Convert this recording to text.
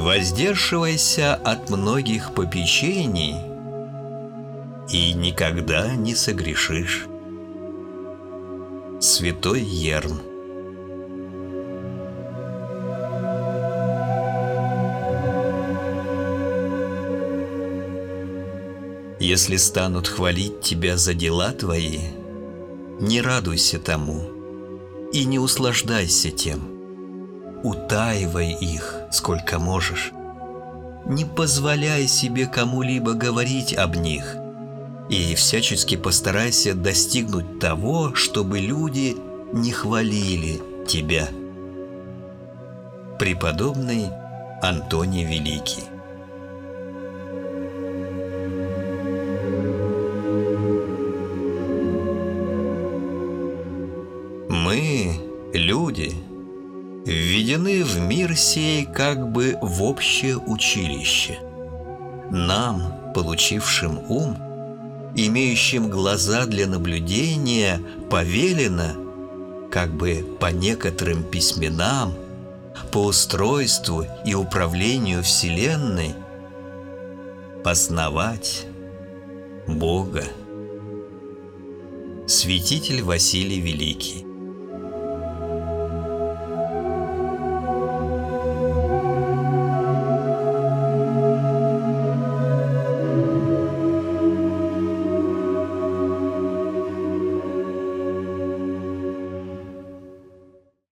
Воздерживайся от многих попечений, и никогда не согрешишь. Святой Ерм. Если станут хвалить тебя за дела твои, не радуйся тому и не услаждайся тем. Утаивай их, сколько можешь. Не позволяй себе кому-либо говорить об них, и всячески постарайся достигнуть того, чтобы люди не хвалили тебя. Преподобный Антоний Великий. Мы, люди, введены в мир сей как бы в общее училище. Нам, получившим ум, имеющим глаза для наблюдения, повелено, как бы по некоторым письменам, по устройству и управлению Вселенной, познавать Бога. Святитель Василий Великий.